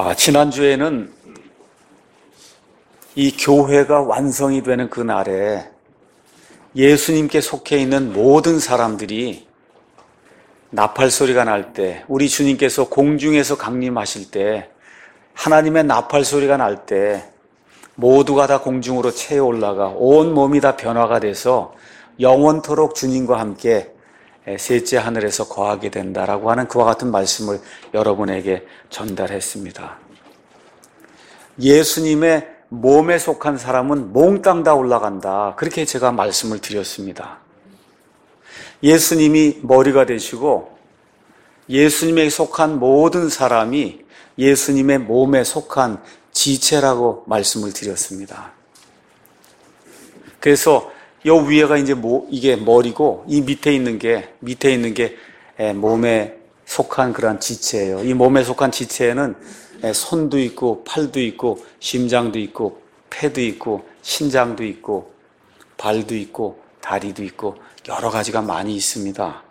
지난주에는 이 교회가 완성이 되는 그 날에 예수님께 속해 있는 모든 사람들이 나팔 소리가 날 때, 우리 주님께서 공중에서 강림하실 때, 하나님의 나팔 소리가 날 때 모두가 다 공중으로 채에 올라가 온 몸이 다 변화가 돼서 영원토록 주님과 함께 셋째 하늘에서 거하게 된다라고 하는 그와 같은 말씀을 여러분에게 전달했습니다. 예수님의 몸에 속한 사람은 몽땅 다 올라간다. 그렇게 제가 말씀을 드렸습니다. 예수님이 머리가 되시고 예수님에 속한 모든 사람이 예수님의 몸에 속한 지체라고 말씀을 드렸습니다. 그래서 요 위에가 이제 이게 머리고 이 밑에 있는 게 몸에 속한 그런 지체예요. 이 몸에 속한 지체에는 손도 있고 팔도 있고 심장도 있고 폐도 있고 신장도 있고 발도 있고 다리도 있고 여러 가지가 많이 있습니다.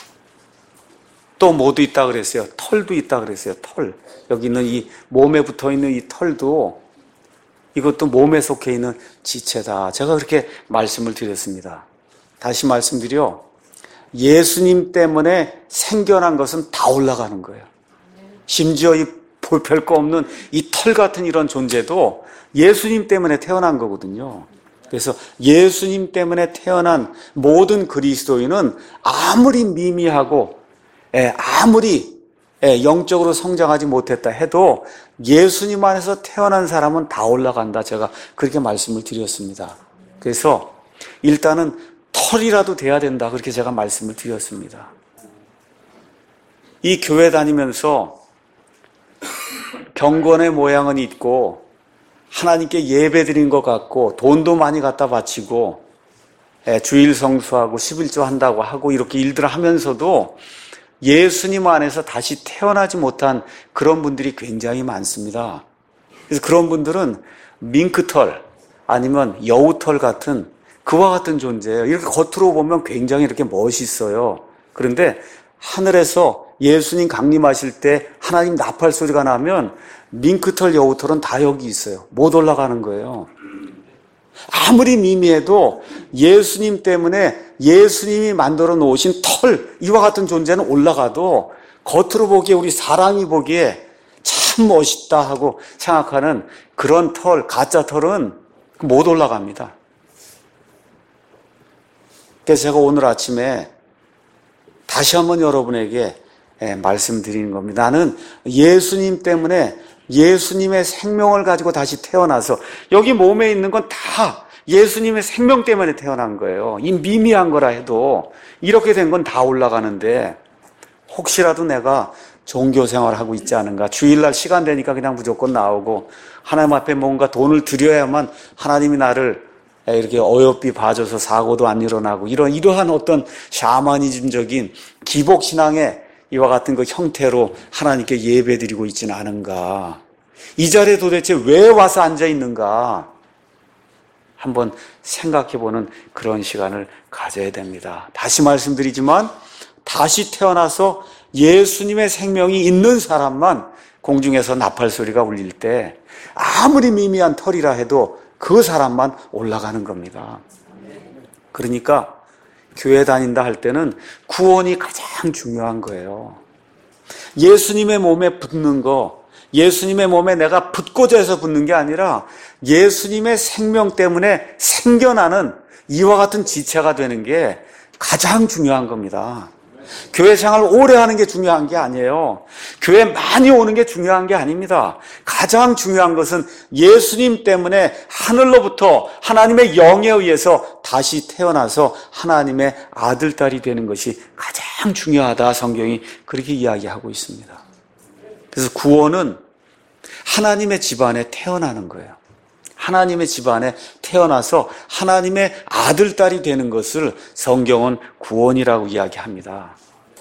또 뭐도 있다 그랬어요? 털도 있다 그랬어요. 털. 여기 있는 이 몸에 붙어 있는 이 털도 이것도 몸에 속해 있는 지체다. 제가 그렇게 말씀을 드렸습니다. 다시 말씀드려. 예수님 때문에 생겨난 것은 다 올라가는 거예요. 심지어 이 별거 없는 이 털 같은 이런 존재도 예수님 때문에 태어난 거거든요. 그래서 예수님 때문에 태어난 모든 그리스도인은 아무리 미미하고 아무리 영적으로 성장하지 못했다 해도 예수님 안에서 태어난 사람은 다 올라간다. 제가 그렇게 말씀을 드렸습니다. 그래서 일단은 털이라도 돼야 된다. 그렇게 제가 말씀을 드렸습니다. 이 교회 다니면서 경건의 모양은 있고 하나님께 예배 드린 것 같고 돈도 많이 갖다 바치고 주일 성수하고 11조 한다고 하고 이렇게 일들을 하면서도 예수님 안에서 다시 태어나지 못한 그런 분들이 굉장히 많습니다. 그래서 그런 분들은 밍크털 아니면 여우털 같은 그와 같은 존재예요. 이렇게 겉으로 보면 굉장히 이렇게 멋있어요. 그런데 하늘에서 예수님 강림하실 때 하나님 나팔 소리가 나면 밍크털 여우털은 다 여기 있어요. 못 올라가는 거예요. 아무리 미미해도 예수님 때문에 예수님이 만들어 놓으신 털, 이와 같은 존재는 올라가도 겉으로 보기에 우리 사람이 보기에 참 멋있다 하고 생각하는 그런 털, 가짜 털은 못 올라갑니다. 그래서 제가 오늘 아침에 다시 한번 여러분에게 말씀드리는 겁니다. 나는 예수님 때문에 예수님의 생명을 가지고 다시 태어나서 여기 몸에 있는 건 다 예수님의 생명 때문에 태어난 거예요. 이 미미한 거라 해도 이렇게 된 건 다 올라가는데 혹시라도 내가 종교 생활을 하고 있지 않은가, 주일날 시간 되니까 그냥 무조건 나오고 하나님 앞에 뭔가 돈을 드려야만 하나님이 나를 이렇게 어여삐 봐줘서 사고도 안 일어나고 이러한 어떤 샤머니즘적인 기복신앙의 이와 같은 그 형태로 하나님께 예배드리고 있지는 않은가. 이 자리에 도대체 왜 와서 앉아 있는가 한번 생각해보는 그런 시간을 가져야 됩니다. 다시 말씀드리지만 다시 태어나서 예수님의 생명이 있는 사람만 공중에서 나팔 소리가 울릴 때 아무리 미미한 털이라 해도 그 사람만 올라가는 겁니다. 그러니까 교회 다닌다 할 때는 구원이 가장 중요한 거예요. 예수님의 몸에 붙는 거, 예수님의 몸에 내가 붙고자 해서 붙는 게 아니라 예수님의 생명 때문에 생겨나는 이와 같은 지체가 되는 게 가장 중요한 겁니다. 교회 생활을 오래 하는 게 중요한 게 아니에요. 교회 많이 오는 게 중요한 게 아닙니다. 가장 중요한 것은 예수님 때문에 하늘로부터 하나님의 영에 의해서 다시 태어나서 하나님의 아들, 딸이 되는 것이 가장 중요하다. 성경이 그렇게 이야기하고 있습니다. 그래서 구원은 하나님의 집안에 태어나는 거예요. 하나님의 집안에 태어나서 하나님의 아들, 딸이 되는 것을 성경은 구원이라고 이야기합니다.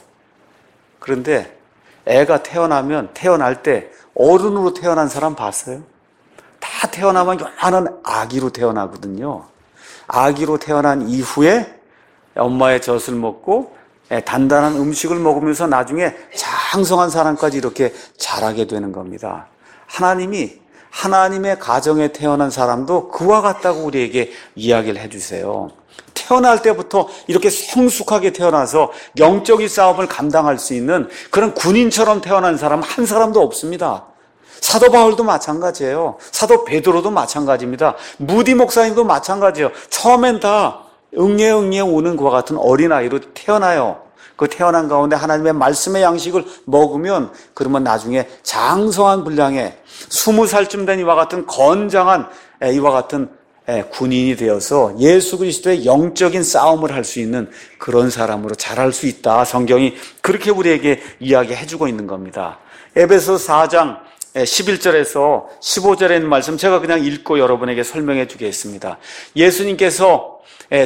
그런데 애가 태어날 때 어른으로 태어난 사람 봤어요? 다 태어나면 요만한 아기로 태어나거든요. 아기로 태어난 이후에 엄마의 젖을 먹고 단단한 음식을 먹으면서 나중에 장성한 사람까지 이렇게 자라게 되는 겁니다. 하나님이 하나님의 가정에 태어난 사람도 그와 같다고 우리에게 이야기를 해주세요. 태어날 때부터 이렇게 성숙하게 태어나서 영적인 싸움을 감당할 수 있는 그런 군인처럼 태어난 사람 한 사람도 없습니다. 사도 바울도 마찬가지예요. 사도 베드로도 마찬가지입니다. 무디 목사님도 마찬가지예요. 처음엔 다 응애 오는 그와 같은 어린아이로 태어나요. 그 태어난 가운데 하나님의 말씀의 양식을 먹으면 그러면 나중에 장성한 분량의 20살쯤 된 이와 같은 건장한 이와 같은 군인이 되어서 예수 그리스도의 영적인 싸움을 할 수 있는 그런 사람으로 자랄 수 있다. 성경이 그렇게 우리에게 이야기해 주고 있는 겁니다. 에베소 4장 11절에서 15절에 있는 말씀 제가 그냥 읽고 여러분에게 설명해 주겠습니다. 예수님께서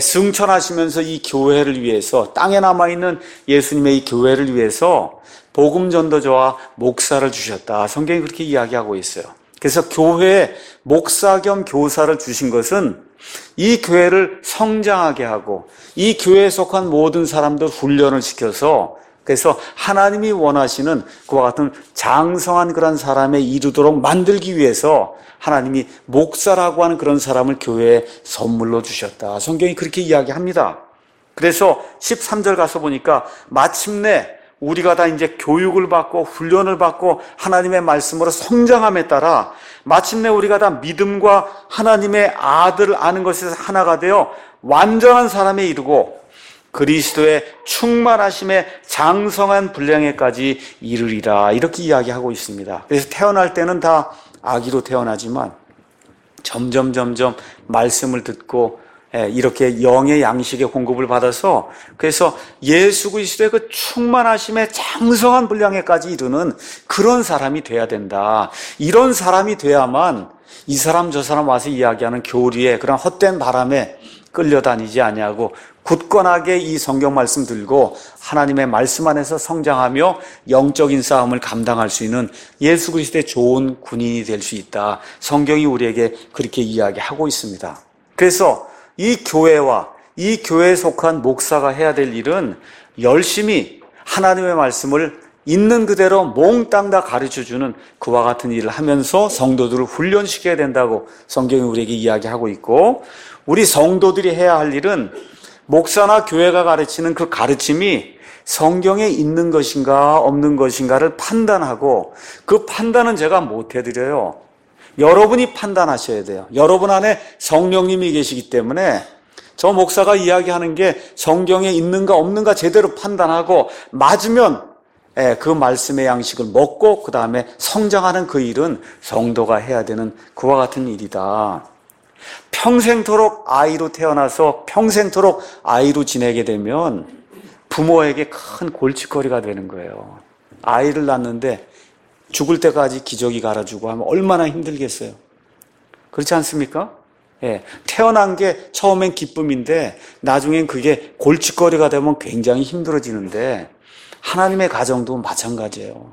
승천하시면서 이 교회를 위해서 땅에 남아있는 예수님의 이 교회를 위해서 복음 전도자와 목사를 주셨다. 성경이 그렇게 이야기하고 있어요. 그래서 교회에 목사 겸 교사를 주신 것은 이 교회를 성장하게 하고 이 교회에 속한 모든 사람들 훈련을 시켜서 그래서 하나님이 원하시는 그와 같은 장성한 그런 사람에 이르도록 만들기 위해서 하나님이 목사라고 하는 그런 사람을 교회에 선물로 주셨다. 성경이 그렇게 이야기합니다. 그래서 13절 가서 보니까 마침내 우리가 다 이제 교육을 받고 훈련을 받고 하나님의 말씀으로 성장함에 따라 마침내 우리가 다 믿음과 하나님의 아들을 아는 것에서 하나가 되어 완전한 사람에 이르고 그리스도의 충만하심에 장성한 분량에까지 이르리라. 이렇게 이야기하고 있습니다. 그래서 태어날 때는 다 아기로 태어나지만 점점 말씀을 듣고 이렇게 영의 양식의 공급을 받아서 그래서 예수 그리스도의 그 충만하심에 장성한 분량에까지 이르는 그런 사람이 돼야 된다. 이런 사람이 돼야만 이 사람 저 사람 와서 이야기하는 교리에 그런 헛된 바람에 끌려다니지 아니하고 굳건하게 이 성경 말씀 들고 하나님의 말씀 안에서 성장하며 영적인 싸움을 감당할 수 있는 예수 그리스도의 좋은 군인이 될 수 있다. 성경이 우리에게 그렇게 이야기하고 있습니다. 그래서 이 교회와 이 교회에 속한 목사가 해야 될 일은 열심히 하나님의 말씀을 있는 그대로 몽땅 다 가르쳐주는 그와 같은 일을 하면서 성도들을 훈련시켜야 된다고 성경이 우리에게 이야기하고 있고 우리 성도들이 해야 할 일은 목사나 교회가 가르치는 그 가르침이 성경에 있는 것인가 없는 것인가를 판단하고 그 판단은 제가 못 해드려요. 여러분이 판단하셔야 돼요. 여러분 안에 성령님이 계시기 때문에 저 목사가 이야기하는 게 성경에 있는가 없는가 제대로 판단하고 맞으면 그 말씀의 양식을 먹고 그 다음에 성장하는 그 일은 성도가 해야 되는 그와 같은 일이다. 평생토록 아이로 태어나서 평생토록 아이로 지내게 되면 부모에게 큰 골칫거리가 되는 거예요. 아이를 낳는데 죽을 때까지 기저귀 갈아주고 하면 얼마나 힘들겠어요. 그렇지 않습니까? 태어난 게 처음엔 기쁨인데 나중엔 그게 골칫거리가 되면 굉장히 힘들어지는데 하나님의 가정도 마찬가지예요.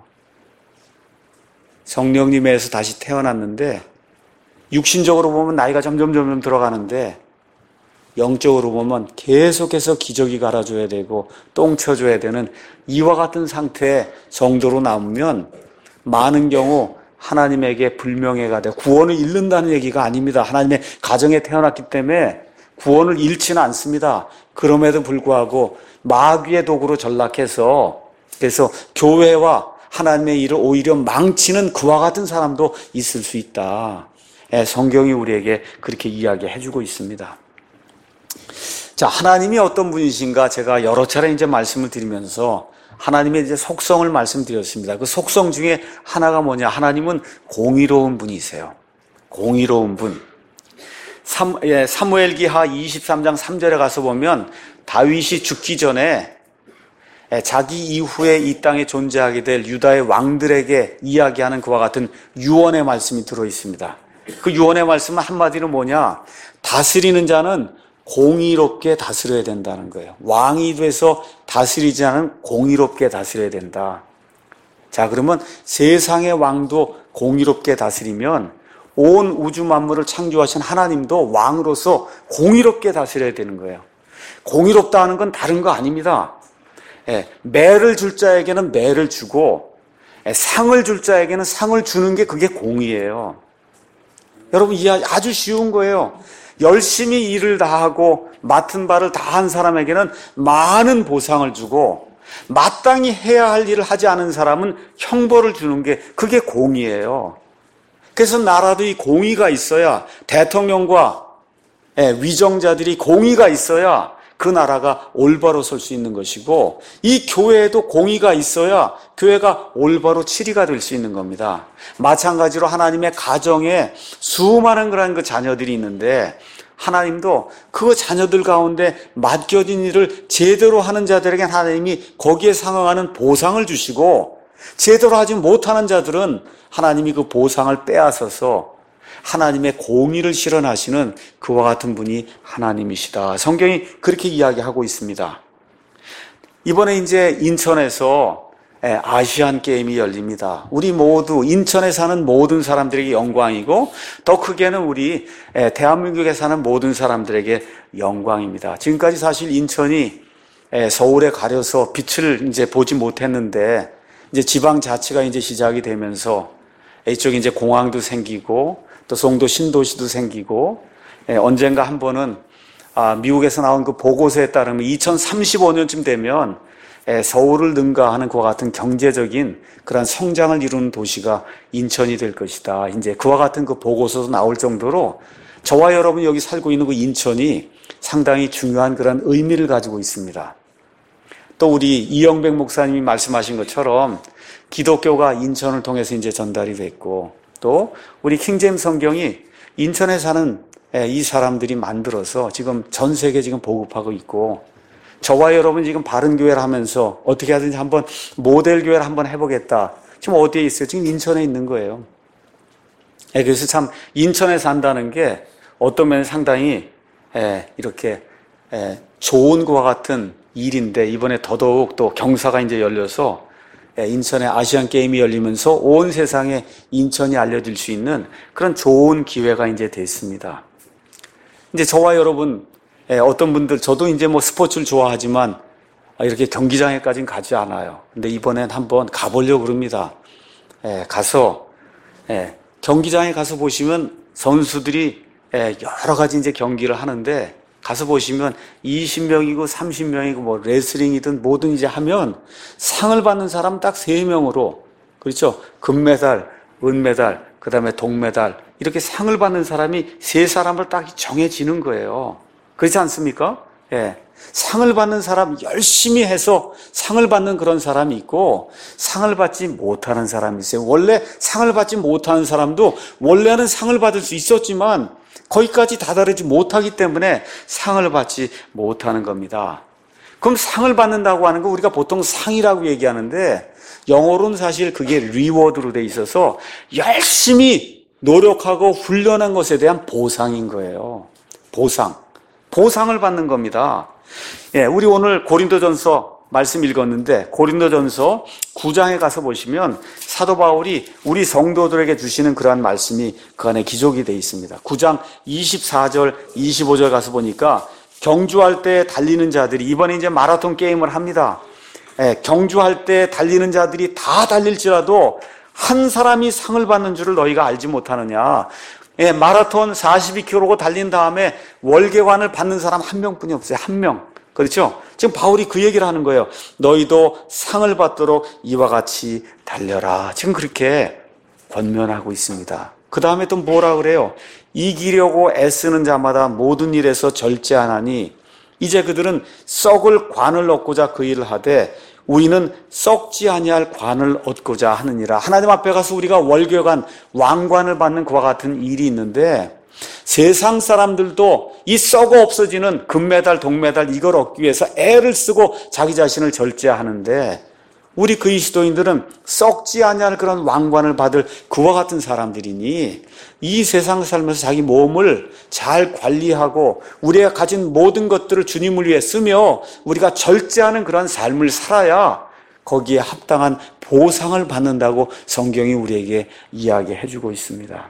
성령님에서 다시 태어났는데 육신적으로 보면 나이가 점점 들어가는데 영적으로 보면 계속해서 기저귀 갈아줘야 되고 똥 쳐줘야 되는 이와 같은 상태의 성도로 남으면 많은 경우 하나님에게 불명예가 돼 구원을 잃는다는 얘기가 아닙니다. 하나님의 가정에 태어났기 때문에 구원을 잃지는 않습니다. 그럼에도 불구하고 마귀의 도구로 전락해서 그래서 교회와 하나님의 일을 오히려 망치는 그와 같은 사람도 있을 수 있다. 성경이 우리에게 그렇게 이야기해주고 있습니다. 자, 하나님이 어떤 분이신가 제가 여러 차례 이제 말씀을 드리면서 하나님의 이제 속성을 말씀드렸습니다. 그 속성 중에 하나가 뭐냐? 하나님은 공의로운 분이세요. 공의로운 분. 사무엘기하 23장 3절에 가서 보면 다윗이 죽기 전에 자기 이후에 이 땅에 존재하게 될 유다의 왕들에게 이야기하는 그와 같은 유언의 말씀이 들어있습니다. 그 유언의 말씀은 한마디로 뭐냐? 다스리는 자는 공의롭게 다스려야 된다는 거예요. 왕이 돼서 다스리지 않은 공의롭게 다스려야 된다. 자, 그러면 세상의 왕도 공의롭게 다스리면 온 우주 만물을 창조하신 하나님도 왕으로서 공의롭게 다스려야 되는 거예요. 공의롭다 하는 건 다른 거 아닙니다. 매를 줄 자에게는 매를 주고 상을 줄 자에게는 상을 주는 게 그게 공의예요. 여러분, 이해 아주 쉬운 거예요. 열심히 일을 다하고 맡은 바를 다한 사람에게는 많은 보상을 주고 마땅히 해야 할 일을 하지 않은 사람은 형벌을 주는 게 그게 공의예요. 그래서 나라도 이 공의가 있어야, 대통령과 위정자들이 공의가 있어야 그 나라가 올바로 설 수 있는 것이고, 이 교회에도 공의가 있어야 교회가 올바로 치리가 될 수 있는 겁니다. 마찬가지로 하나님의 가정에 수많은 그런 그 자녀들이 있는데, 하나님도 그 자녀들 가운데 맡겨진 일을 제대로 하는 자들에게 하나님이 거기에 상응하는 보상을 주시고, 제대로 하지 못하는 자들은 하나님이 그 보상을 빼앗아서 하나님의 공의를 실현하시는 그와 같은 분이 하나님이시다. 성경이 그렇게 이야기하고 있습니다. 이번에 이제 인천에서 아시안 게임이 열립니다. 우리 모두 인천에 사는 모든 사람들에게 영광이고, 더 크게는 우리 대한민국에 사는 모든 사람들에게 영광입니다. 지금까지 사실 인천이 서울에 가려서 빛을 이제 보지 못했는데, 이제 지방자치가 이제 시작이 되면서 이쪽에 이제 공항도 생기고 또 송도 신도시도 생기고, 언젠가 한 번은 미국에서 나온 그 보고서에 따르면 2035년쯤 되면 서울을 능가하는 그와 같은 경제적인 그런 성장을 이루는 도시가 인천이 될 것이다. 이제 그와 같은 그 보고서도 나올 정도로 저와 여러분이 여기 살고 있는 그 인천이 상당히 중요한 그런 의미를 가지고 있습니다. 또 우리 이영백 목사님이 말씀하신 것처럼 기독교가 인천을 통해서 이제 전달이 됐고, 또 우리 킹제임스 성경이 인천에 사는 이 사람들이 만들어서 지금 전 세계 지금 보급하고 있고, 저와 여러분 지금 바른교회를 하면서 어떻게 하든지 한번 모델교회를 한번 해보겠다. 지금 어디에 있어요? 지금 인천에 있는 거예요. 그래서 참 인천에 산다는 게 어떤 면에 상당히 이렇게 좋은 것과 같은 일인데, 이번에 더더욱 또 경사가 이제 열려서 인천에 아시안 게임이 열리면서 온 세상에 인천이 알려질 수 있는 그런 좋은 기회가 이제 됐습니다. 이제 저와 여러분, 어떤 분들, 저도 이제 뭐 스포츠를 좋아하지만 이렇게 경기장에까지는 가지 않아요. 근데 이번엔 한번 가보려고 그럽니다. 가서, 경기장에 가서 보시면 선수들이 여러 가지 이제 경기를 하는데, 가서 보시면 20명이고 30명이고 뭐 레슬링이든 뭐든 이제 하면 상을 받는 사람 딱 3명으로, 그렇죠? 금메달, 은메달, 그 다음에 동메달, 이렇게 상을 받는 사람이 3사람을 딱 정해지는 거예요. 그렇지 않습니까? 상을 받는 사람, 열심히 해서 상을 받는 그런 사람이 있고, 상을 받지 못하는 사람이 있어요. 원래 상을 받지 못하는 사람도 원래는 상을 받을 수 있었지만 거기까지 다다르지 못하기 때문에 상을 받지 못하는 겁니다. 그럼 상을 받는다고 하는 거 우리가 보통 상이라고 얘기하는데, 영어로는 사실 그게 리워드로 돼 있어서 열심히 노력하고 훈련한 것에 대한 보상인 거예요. 보상을 받는 겁니다. 우리 오늘 고린도전서 말씀 읽었는데, 고린도전서 9장에 가서 보시면 사도 바울이 우리 성도들에게 주시는 그러한 말씀이 그 안에 기록이 되어 있습니다. 9장 24절, 25절 가서 보니까 경주할 때 달리는 자들이, 이번에 이제 마라톤 게임을 합니다. 경주할 때 달리는 자들이 다 달릴지라도 한 사람이 상을 받는 줄을 너희가 알지 못하느냐. 마라톤 42km 달린 다음에 월계관을 받는 사람 한 명뿐이 없어요. 한 명. 그렇죠? 지금 바울이 그 얘기를 하는 거예요. 너희도 상을 받도록 이와 같이 달려라. 지금 그렇게 권면하고 있습니다. 그 다음에 또 뭐라 그래요? 이기려고 애쓰는 자마다 모든 일에서 절제하나니 이제 그들은 썩을 관을 얻고자 그 일을 하되 우리는 썩지 아니할 관을 얻고자 하느니라. 하나님 앞에 가서 우리가 월계관, 왕관을 받는 그와 같은 일이 있는데, 세상 사람들도 이 썩어 없어지는 금메달, 동메달 이걸 얻기 위해서 애를 쓰고 자기 자신을 절제하는데, 우리 그리스도인들은 썩지 아니할 그런 왕관을 받을 그와 같은 사람들이니 이 세상 살면서 자기 몸을 잘 관리하고 우리가 가진 모든 것들을 주님을 위해 쓰며 우리가 절제하는 그런 삶을 살아야 거기에 합당한 보상을 받는다고 성경이 우리에게 이야기해 주고 있습니다.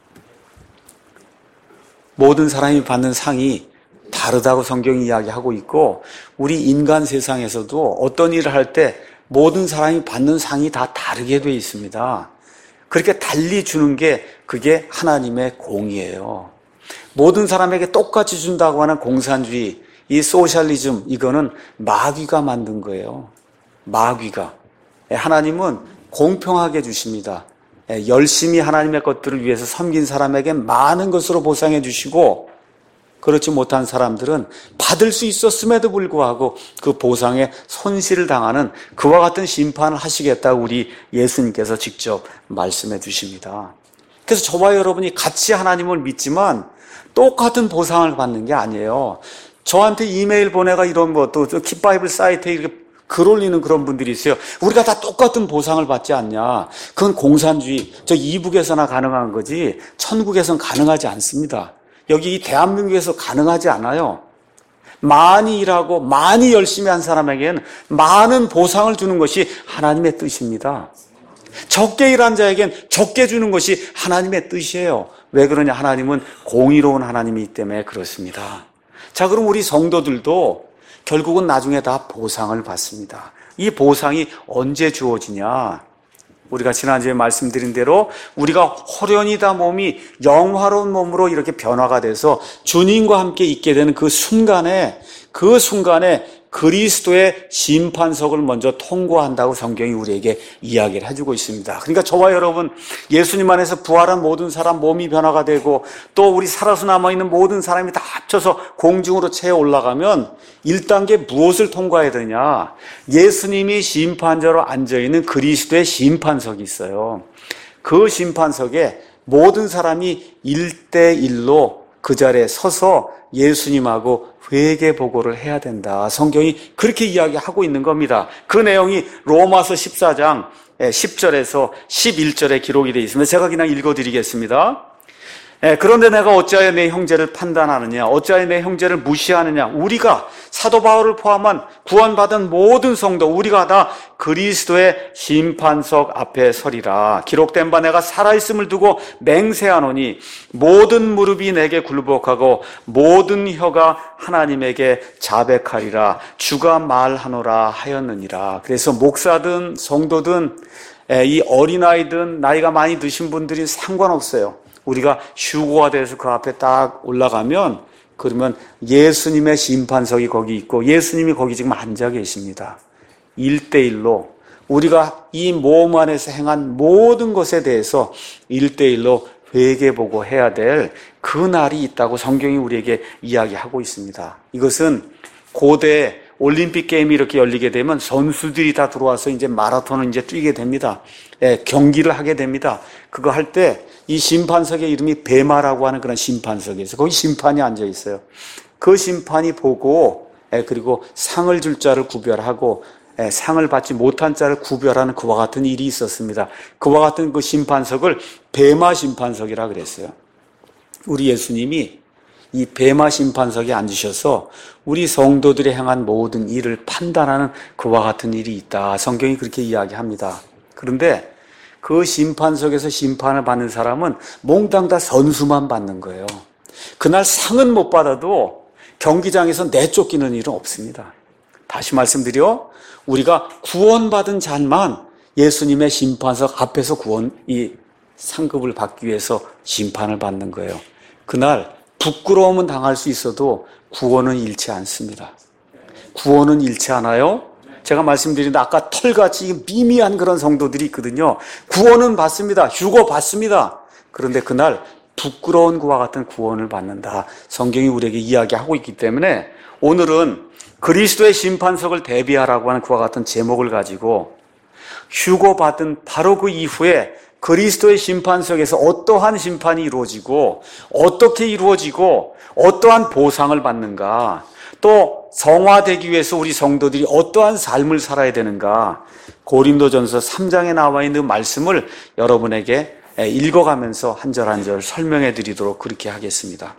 모든 사람이 받는 상이 다르다고 성경이 이야기하고 있고, 우리 인간 세상에서도 어떤 일을 할 때 모든 사람이 받는 상이 다 다르게 돼 있습니다. 그렇게 달리 주는 게 그게 하나님의 공이에요. 모든 사람에게 똑같이 준다고 하는 공산주의, 이 소셜리즘, 이거는 마귀가 만든 거예요. 마귀가. 하나님은 공평하게 주십니다. 열심히 하나님의 것들을 위해서 섬긴 사람에게 많은 것으로 보상해 주시고, 그렇지 못한 사람들은 받을 수 있었음에도 불구하고 그 보상에 손실을 당하는 그와 같은 심판을 하시겠다고 우리 예수님께서 직접 말씀해 주십니다. 그래서 저와 여러분이 같이 하나님을 믿지만 똑같은 보상을 받는 게 아니에요. 저한테 이메일 보내가 이런 또 킵바이블 사이트에 이렇게 글 올리는 그런 분들이 있어요. 우리가 다 똑같은 보상을 받지 않냐. 그건 공산주의. 저 이북에서나 가능한 거지 천국에서는 가능하지 않습니다. 여기 이 대한민국에서 가능하지 않아요. 많이 일하고 많이 열심히 한 사람에게는 많은 보상을 주는 것이 하나님의 뜻입니다. 적게 일한 자에겐 적게 주는 것이 하나님의 뜻이에요. 왜 그러냐? 하나님은 공의로운 하나님이기 때문에 그렇습니다. 자, 그럼 우리 성도들도 결국은 나중에 다 보상을 받습니다. 이 보상이 언제 주어지냐? 우리가 지난주에 말씀드린 대로 우리가 호련히 다 몸이 영화로운 몸으로 이렇게 변화가 돼서 주님과 함께 있게 되는 그 순간에 그리스도의 심판석을 먼저 통과한다고 성경이 우리에게 이야기를 해주고 있습니다. 그러니까 저와 여러분, 예수님 안에서 부활한 모든 사람 몸이 변화가 되고 또 우리 살아서 남아있는 모든 사람이 다 합쳐서 공중으로 채워 올라가면 1단계 무엇을 통과해야 되냐? 예수님이 심판자로 앉아있는 그리스도의 심판석이 있어요. 그 심판석에 모든 사람이 1대1로 그 자리에 서서 예수님하고 회개 보고를 해야 된다. 성경이 그렇게 이야기하고 있는 겁니다. 그 내용이 로마서 14장 10절에서 11절에 기록이 되어 있습니다. 제가 그냥 읽어드리겠습니다. 그런데 내가 어찌하여 내 형제를 판단하느냐? 어찌하여 내 형제를 무시하느냐? 우리가 사도 바울을 포함한 구원받은 모든 성도 우리가 다 그리스도의 심판석 앞에 서리라. 기록된 바 내가 살아있음을 두고 맹세하노니 모든 무릎이 내게 굴복하고 모든 혀가 하나님에게 자백하리라. 주가 말하노라 하였느니라. 그래서 목사든 성도든 이 어린아이든 나이가 많이 드신 분들이 상관없어요. 우리가 휴고가 돼서 그 앞에 딱 올라가면 그러면 예수님의 심판석이 거기 있고 예수님이 거기 지금 앉아 계십니다. 1대1로 우리가 이 몸 안에서 행한 모든 것에 대해서 1대1로 회개보고 해야 될 그 날이 있다고 성경이 우리에게 이야기하고 있습니다. 이것은 고대 올림픽 게임이 이렇게 열리게 되면 선수들이 다 들어와서 이제 마라톤을 이제 뛰게 됩니다. 경기를 하게 됩니다. 그거 할 때 이 심판석의 이름이 베마라고 하는 그런 심판석이에요. 거기 심판이 앉아 있어요. 그 심판이 보고 그리고 상을 줄 자를 구별하고 상을 받지 못한 자를 구별하는 그와 같은 일이 있었습니다. 그와 같은 그 심판석을 베마 심판석이라 그랬어요. 우리 예수님이 이 베마 심판석에 앉으셔서 우리 성도들이 행한 모든 일을 판단하는 그와 같은 일이 있다. 성경이 그렇게 이야기합니다. 그런데 그 심판석에서 심판을 받는 사람은 몽땅 다 선수만 받는 거예요. 그날 상은 못 받아도 경기장에서 내쫓기는 일은 없습니다. 다시 말씀드려 우리가 구원받은 자만 예수님의 심판석 앞에서 이 상급을 받기 위해서 심판을 받는 거예요. 그날 부끄러움은 당할 수 있어도 구원은 잃지 않습니다. 구원은 잃지 않아요. 제가 말씀드린 아까 털같이 미미한 그런 성도들이 있거든요. 구원은 받습니다. 휴거 받습니다. 그런데 그날 부끄러운 그와 같은 구원을 받는다. 성경이 우리에게 이야기하고 있기 때문에 오늘은 그리스도의 심판석을 대비하라고 하는 그와 같은 제목을 가지고 휴거 받은 바로 그 이후에 그리스도의 심판석에서 어떠한 심판이 이루어지고 어떻게 이루어지고 어떠한 보상을 받는가, 또 성화되기 위해서 우리 성도들이 어떠한 삶을 살아야 되는가, 고린도전서 3장에 나와 있는 말씀을 여러분에게 읽어가면서 한 절 한 절 설명해 드리도록 그렇게 하겠습니다.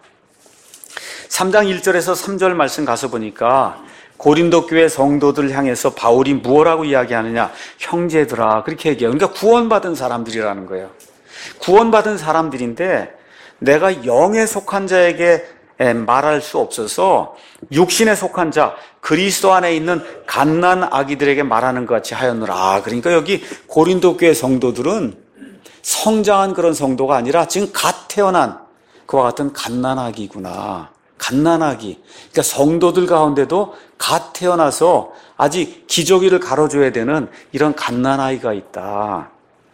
3장 1절에서 3절 말씀 가서 보니까 고린도 교회 성도들을 향해서 바울이 무엇라고 이야기하느냐? 형제들아, 그렇게 얘기해요. 그러니까 구원받은 사람들이라는 거예요. 구원받은 사람들인데 내가 영에 속한 자에게 말할 수 없어서 육신에 속한 자, 그리스도 안에 있는 갓난 아기들에게 말하는 것 같이 하였노라. 그러니까 여기 고린도 교회 성도들은 성장한 그런 성도가 아니라 지금 갓 태어난 그와 같은 갓난 아기구나. 갓난 아기. 그러니까 성도들 가운데도 갓 태어나서 아직 기저귀를 갈아줘야 되는 이런 갓난 아이가 있다.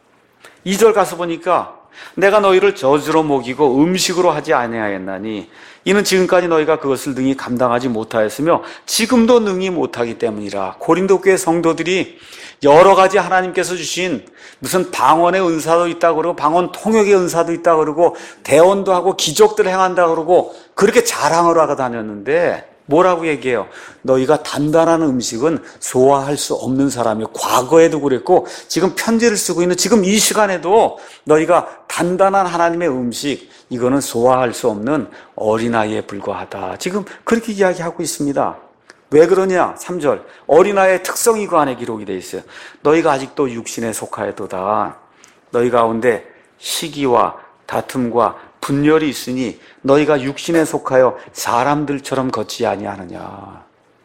2절 가서 보니까 내가 너희를 젖으로 먹이고 음식으로 하지 아니하였나니 이는 지금까지 너희가 그것을 능히 감당하지 못하였으며 지금도 능히 못하기 때문이라. 고린도 교회 성도들이 여러 가지 하나님께서 주신 무슨 방언의 은사도 있다고 그러고 방언 통역의 은사도 있다고 그러고 대언도 하고 기적들을 행한다고 그러고 그렇게 자랑을 하고 다녔는데 뭐라고 얘기해요? 너희가 단단한 음식은 소화할 수 없는 사람이요. 과거에도 그랬고 지금 편지를 쓰고 있는 지금 이 시간에도 너희가 단단한 하나님의 음식 이거는 소화할 수 없는 어린아이에 불과하다. 지금 그렇게 이야기하고 있습니다. 왜 그러냐? 3절 어린아이의 특성이 그 안에 기록이 되어 있어요. 너희가 아직도 육신에 속하여도다. 너희 가운데 시기와 다툼과 분열이 있으니 너희가 육신에 속하여 사람들처럼 걷지 아니하느냐.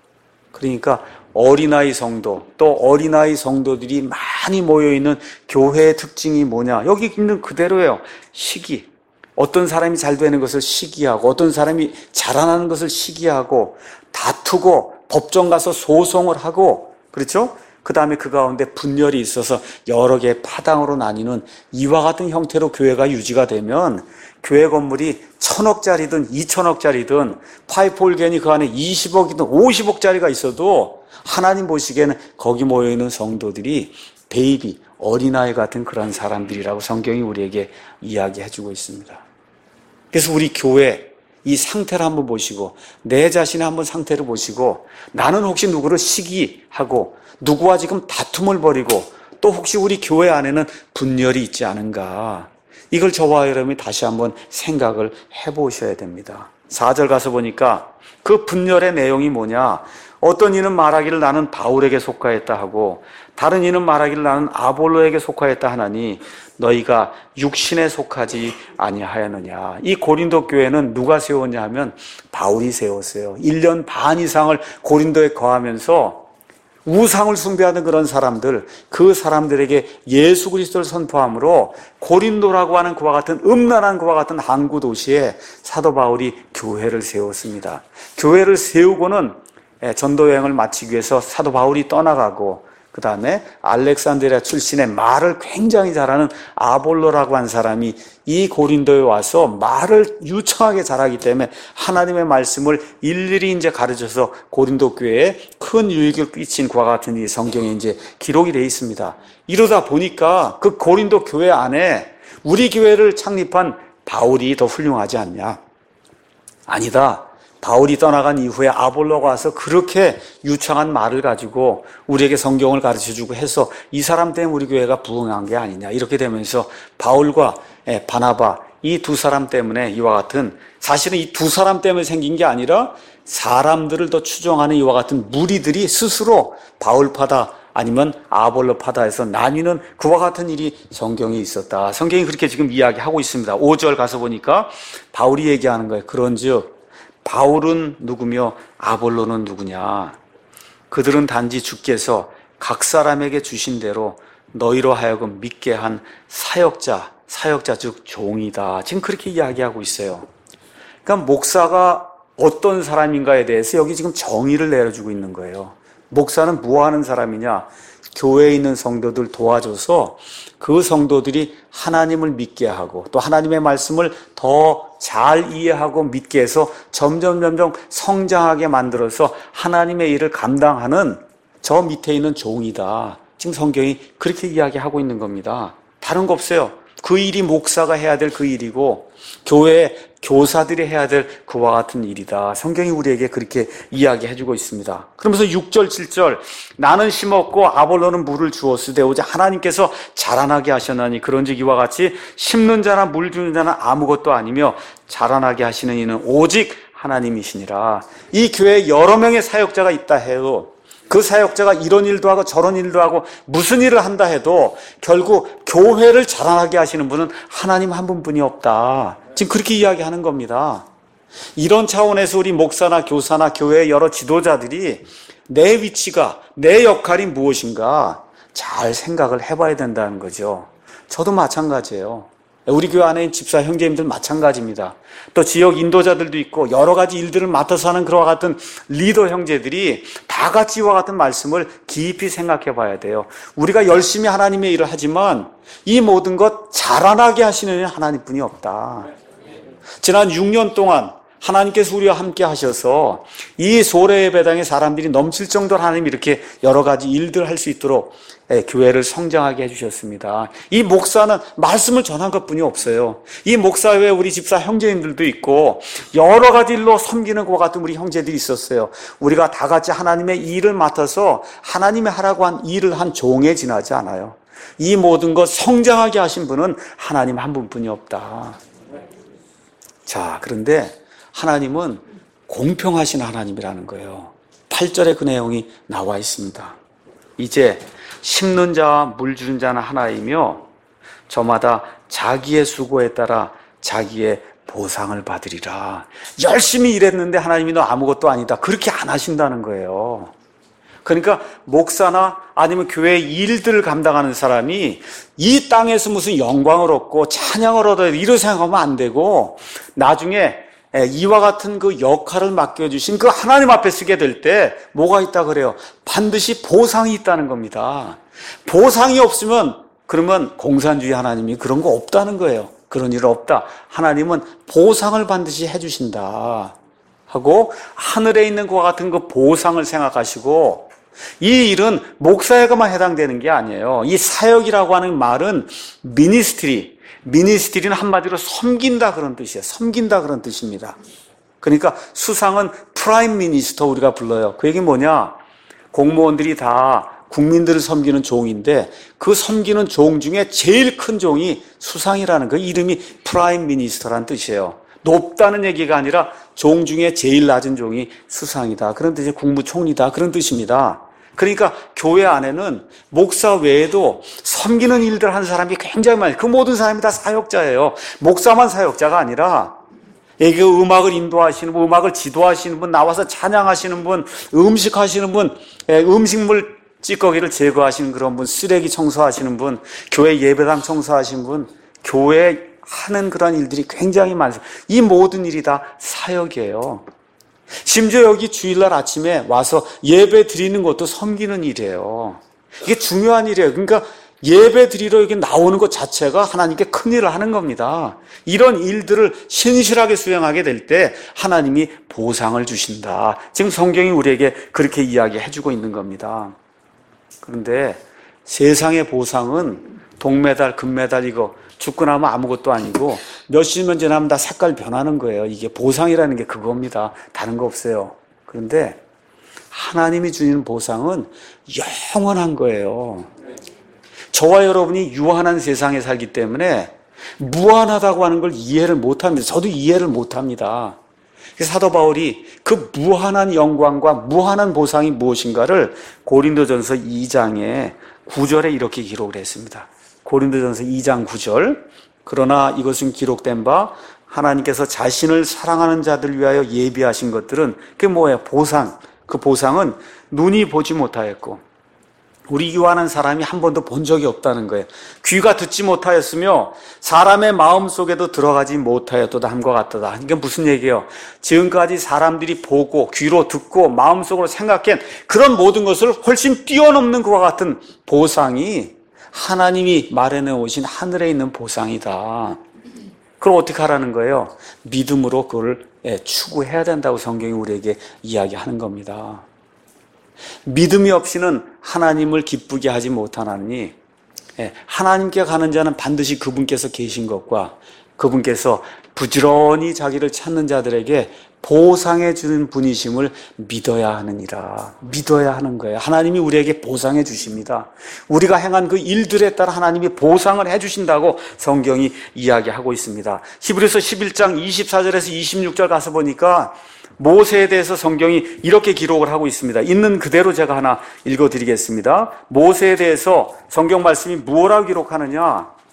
그러니까 어린아이 성도 또 어린아이 성도들이 많이 모여있는 교회의 특징이 뭐냐. 여기 있는 그대로예요. 시기. 어떤 사람이 잘 되는 것을 시기하고 어떤 사람이 자라나는 것을 시기하고 다투고 법정 가서 소송을 하고 그렇죠? 그 다음에 그 가운데 분열이 있어서 여러 개의 파당으로 나뉘는 이와 같은 형태로 교회가 유지가 되면 교회 건물이 1,000억짜리든 2,000억짜리든 파이프홀겐이 그 안에 20억이든 50억짜리가 있어도 하나님 보시기에는 거기 모여있는 성도들이 베이비, 어린아이 같은 그런 사람들이라고 성경이 우리에게 이야기해주고 있습니다. 그래서 우리 교회 이 상태를 한번 보시고 내 자신의 한번 상태를 보시고 나는 혹시 누구를 시기하고 누구와 지금 다툼을 벌이고 또 혹시 우리 교회 안에는 분열이 있지 않은가 이걸 저와 여러분이 다시 한번 생각을 해보셔야 됩니다. 4절 가서 보니까 그 분열의 내용이 뭐냐. 어떤 이는 말하기를 나는 바울에게 속하였다 하고 다른 이는 말하기를 나는 아볼로에게 속하였다 하나니 너희가 육신에 속하지 아니하였느냐. 이 고린도 교회는 누가 세웠냐 하면 바울이 세웠어요. 1년 반 이상을 고린도에 거하면서 우상을 숭배하는 그런 사람들, 그 사람들에게 예수 그리스도를 선포함으로 고린도라고 하는 그와 같은 음란한 그와 같은 항구 도시에 사도 바울이 교회를 세웠습니다. 교회를 세우고는 전도 여행을 마치기 위해서 사도 바울이 떠나가고 그 다음에 알렉산드리아 출신의 말을 굉장히 잘하는 아볼로라고 한 사람이 이 고린도에 와서 말을 유창하게 잘하기 때문에 하나님의 말씀을 일일이 이제 가르쳐서 고린도 교회에 큰 유익을 끼친 그와 같은 이 성경에 이제 기록이 되어 있습니다. 이러다 보니까 그 고린도 교회 안에 우리 교회를 창립한 바울이 더 훌륭하지 않냐? 아니다. 바울이 떠나간 이후에 아볼로가 와서 그렇게 유창한 말을 가지고 우리에게 성경을 가르쳐주고 해서 이 사람 때문에 우리 교회가 부흥한 게 아니냐. 이렇게 되면서 바울과 바나바 이 두 사람 때문에 이와 같은 사실은 이 두 사람 때문에 생긴 게 아니라 사람들을 더 추종하는 이와 같은 무리들이 스스로 바울파다 아니면 아볼로파다에서 나뉘는 그와 같은 일이 성경에 있었다. 성경이 그렇게 지금 이야기하고 있습니다. 5절 가서 보니까 바울이 얘기하는 거예요. 그런즉 바울은 누구며 아볼로는 누구냐? 그들은 단지 주께서 각 사람에게 주신 대로 너희로 하여금 믿게 한 사역자 즉 종이다. 지금 그렇게 이야기하고 있어요. 그러니까 목사가 어떤 사람인가에 대해서 여기 지금 정의를 내려주고 있는 거예요. 목사는 뭐 하는 사람이냐? 교회에 있는 성도들 도와줘서 그 성도들이 하나님을 믿게 하고 또 하나님의 말씀을 더 잘 이해하고 믿게 해서 점점 성장하게 만들어서 하나님의 일을 감당하는 저 밑에 있는 종이다. 지금 성경이 그렇게 이야기하고 있는 겁니다. 다른 거 없어요. 그 일이 목사가 해야 될 그 일이고 교회 교사들이 해야 될 그와 같은 일이다. 성경이 우리에게 그렇게 이야기해주고 있습니다. 그러면서 6절 7절 나는 심었고 아볼로는 물을 주었으되 오직 하나님께서 자라나게 하셨나니 그런즉 이와 같이 심는 자나 물 주는 자는 아무것도 아니며 자라나게 하시는 이는 오직 하나님이시니라. 이 교회에 여러 명의 사역자가 있다 해도 그 사역자가 이런 일도 하고 저런 일도 하고 무슨 일을 한다 해도 결국 교회를 자라나게 하시는 분은 하나님 한 분뿐이 없다. 지금 그렇게 이야기하는 겁니다. 이런 차원에서 우리 목사나 교사나 교회의 여러 지도자들이 내 위치가, 내 역할이 무엇인가 잘 생각을 해봐야 된다는 거죠. 저도 마찬가지예요. 우리 교회 안에 집사 형제님들 마찬가지입니다. 또 지역 인도자들도 있고 여러 가지 일들을 맡아서 하는 그와 같은 리더 형제들이 다 같이 이와 같은 말씀을 깊이 생각해 봐야 돼요. 우리가 열심히 하나님의 일을 하지만 이 모든 것 자라나게 하시는 하나님뿐이 없다. 지난 6년 동안 하나님께서 우리와 함께 하셔서 이 소래 예배당에 사람들이 넘칠 정도로 하나님이 이렇게 여러 가지 일들을 할 수 있도록 교회를 성장하게 해주셨습니다. 이 목사는 말씀을 전한 것뿐이 없어요. 이 목사 외에 우리 집사 형제님들도 있고 여러 가지 일로 섬기는 것 같은 우리 형제들이 있었어요. 우리가 다 같이 하나님의 일을 맡아서 하나님의 하라고 한 일을 한 종에 지나지 않아요. 이 모든 것 성장하게 하신 분은 하나님 한 분뿐이 없다. 자, 그런데 하나님은 공평하신 하나님이라는 거예요. 8절에 그 내용이 나와 있습니다. 이제 심는 자와 물 주는 자는 하나이며 저마다 자기의 수고에 따라 자기의 보상을 받으리라. 열심히 일했는데 하나님이 너 아무것도 아니다, 그렇게 안 하신다는 거예요. 그러니까 목사나 아니면 교회의 일들을 감당하는 사람이 이 땅에서 무슨 영광을 얻고 찬양을 얻어야 돼, 이런 생각하면 안 되고 나중에 이와 같은 그 역할을 맡겨주신 그 하나님 앞에 쓰게 될 때 뭐가 있다 그래요? 반드시 보상이 있다는 겁니다. 보상이 없으면 그러면 공산주의 하나님이 그런 거 없다는 거예요. 그런 일 없다. 하나님은 보상을 반드시 해주신다 하고 하늘에 있는 그와 같은 그 보상을 생각하시고, 이 일은 목사에게만 해당되는 게 아니에요. 이 사역이라고 하는 말은 미니스트리는 한마디로 섬긴다 그런 뜻이에요. 섬긴다 그런 뜻입니다. 그러니까 수상은 프라임 미니스터 우리가 불러요. 그 얘기 뭐냐? 공무원들이 다 국민들을 섬기는 종인데 그 섬기는 종 중에 제일 큰 종이 수상이라는 그 이름이 프라임 미니스터라는 뜻이에요. 높다는 얘기가 아니라 종 중에 제일 낮은 종이 수상이다, 그런 뜻이 국무총리다, 그런 뜻입니다. 그러니까 교회 안에는 목사 외에도 섬기는 일들 하는 사람이 굉장히 많아요. 그 모든 사람이 다 사역자예요. 목사만 사역자가 아니라 그 음악을 인도하시는 분, 음악을 지도하시는 분, 나와서 찬양하시는 분, 음식 하시는 분, 음식물 찌꺼기를 제거하시는 그런 분, 쓰레기 청소하시는 분, 교회 예배당 청소하시는 분, 교회 하는 그런 일들이 굉장히 많습니다. 이 모든 일이 다 사역이에요. 심지어 여기 주일날 아침에 와서 예배 드리는 것도 섬기는 일이에요. 이게 중요한 일이에요. 그러니까 예배 드리러 여기 나오는 것 자체가 하나님께 큰 일을 하는 겁니다. 이런 일들을 신실하게 수행하게 될 때 하나님이 보상을 주신다. 지금 성경이 우리에게 그렇게 이야기해주고 있는 겁니다. 그런데 세상의 보상은 동메달, 금메달 이거 죽고 나면 아무것도 아니고 몇십 년 지나면 다 색깔 변하는 거예요. 이게 보상이라는 게 그겁니다. 다른 거 없어요. 그런데 하나님이 주는 보상은 영원한 거예요. 저와 여러분이 유한한 세상에 살기 때문에 무한하다고 하는 걸 이해를 못합니다. 저도 이해를 못합니다. 사도 바울이 그 무한한 영광과 무한한 보상이 무엇인가를 고린도전서 2장에 9절에 이렇게 기록을 했습니다. 고린도전서 2장 9절. 그러나 이것은 기록된 바 하나님께서 자신을 사랑하는 자들 위하여 예비하신 것들은 그게 뭐예요? 보상. 그 보상은 눈이 보지 못하였고 우리 유한한 사람이 한 번도 본 적이 없다는 거예요. 귀가 듣지 못하였으며 사람의 마음속에도 들어가지 못하였도다 함과 같도다. 이게 무슨 얘기예요? 지금까지 사람들이 보고 귀로 듣고 마음속으로 생각한 그런 모든 것을 훨씬 뛰어넘는 그와 같은 보상이 하나님이 마련해 오신 하늘에 있는 보상이다. 그럼 어떻게 하라는 거예요? 믿음으로 그걸 추구해야 된다고 성경이 우리에게 이야기하는 겁니다. 믿음이 없이는 하나님을 기쁘게 하지 못하나니 하나님께 가는 자는 반드시 그분께서 계신 것과 그분께서 부지런히 자기를 찾는 자들에게 보상해 주는 분이심을 믿어야 하느니라. 믿어야 하는 거예요. 하나님이 우리에게 보상해 주십니다. 우리가 행한 그 일들에 따라 하나님이 보상을 해 주신다고 성경이 이야기하고 있습니다. 히브리서 11장 24절에서 26절 가서 보니까 모세에 대해서 성경이 이렇게 기록을 하고 있습니다. 있는 그대로 제가 하나 읽어드리겠습니다. 모세에 대해서 성경 말씀이 뭐라고 기록하느냐?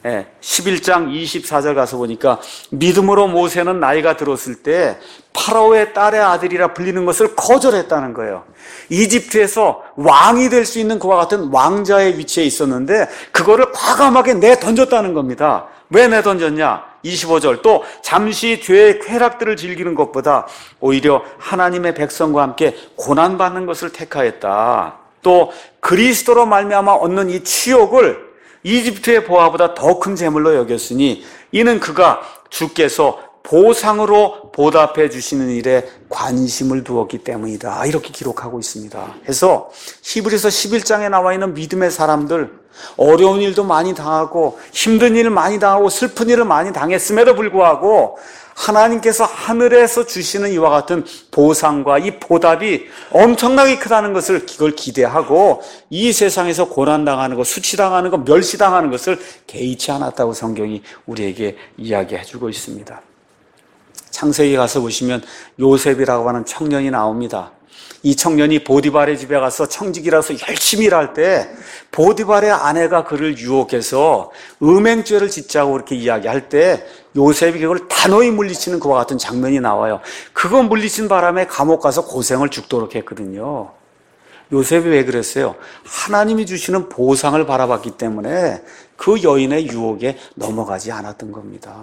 11장 24절 가서 보니까 믿음으로 모세는 나이가 들었을 때 파라오의 딸의 아들이라 불리는 것을 거절했다는 거예요. 이집트에서 왕이 될 수 있는 그와 같은 왕자의 위치에 있었는데 그거를 과감하게 내던졌다는 겁니다. 왜 내던졌냐? 25절 또 잠시 죄의 쾌락들을 즐기는 것보다 오히려 하나님의 백성과 함께 고난받는 것을 택하였다. 또 그리스도로 말미암아 얻는 이 치욕을 이집트의 보화보다 더 큰 재물로 여겼으니 이는 그가 주께서 보상으로 보답해 주시는 일에 관심을 두었기 때문이다. 이렇게 기록하고 있습니다. 그래서 히브리서 11장에 나와 있는 믿음의 사람들, 어려운 일도 많이 당하고 힘든 일을 많이 당하고 슬픈 일을 많이 당했음에도 불구하고 하나님께서 하늘에서 주시는 이와 같은 보상과 이 보답이 엄청나게 크다는 것을 그걸 기대하고 이 세상에서 고난당하는 것, 수치당하는 것, 멸시당하는 것을 개의치 않았다고 성경이 우리에게 이야기해 주고 있습니다. 창세기 가서 보시면 요셉이라고 하는 청년이 나옵니다. 이 청년이 보디발의 집에 가서 청직이라서 열심히 일할 때 보디발의 아내가 그를 유혹해서 음행죄를 짓자고 그렇게 이야기할 때 요셉이 그걸 단호히 물리치는 그와 같은 장면이 나와요. 그거 물리친 바람에 감옥 가서 고생을 죽도록 했거든요. 요셉이 왜 그랬어요? 하나님이 주시는 보상을 바라봤기 때문에 그 여인의 유혹에 넘어가지 않았던 겁니다.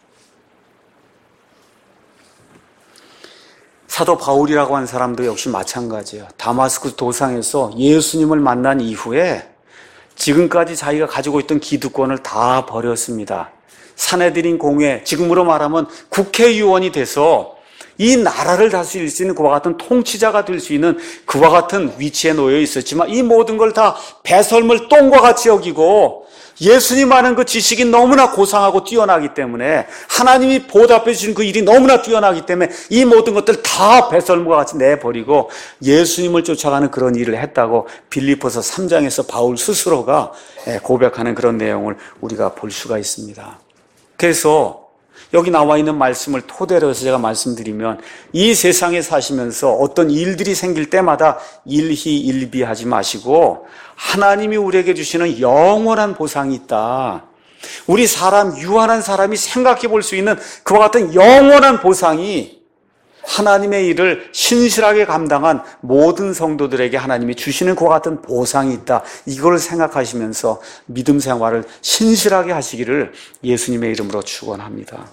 사도 바울이라고 하는 사람도 역시 마찬가지예요. 다마스쿠스 도상에서 예수님을 만난 이후에 지금까지 자기가 가지고 있던 기득권을 다 버렸습니다. 산헤드린 공회, 지금으로 말하면 국회의원이 돼서 이 나라를 다스릴 수 있는 그와 같은 통치자가 될 수 있는 그와 같은 위치에 놓여 있었지만 이 모든 걸 다 배설물 똥과 같이 여기고 예수님 아는 그 지식이 너무나 고상하고 뛰어나기 때문에 하나님이 보답해 주신 그 일이 너무나 뛰어나기 때문에 이 모든 것들 다 배설물과 같이 내버리고 예수님을 쫓아가는 그런 일을 했다고 빌립보서 3장에서 바울 스스로가 고백하는 그런 내용을 우리가 볼 수가 있습니다. 그래서 여기 나와 있는 말씀을 토대로 해서 제가 말씀드리면 이 세상에 사시면서 어떤 일들이 생길 때마다 일희일비하지 마시고 하나님이 우리에게 주시는 영원한 보상이 있다. 우리 사람, 유한한 사람이 생각해 볼 수 있는 그와 같은 영원한 보상이 하나님의 일을 신실하게 감당한 모든 성도들에게 하나님이 주시는 그와 같은 보상이 있다. 이걸 생각하시면서 믿음 생활을 신실하게 하시기를 예수님의 이름으로 축원합니다.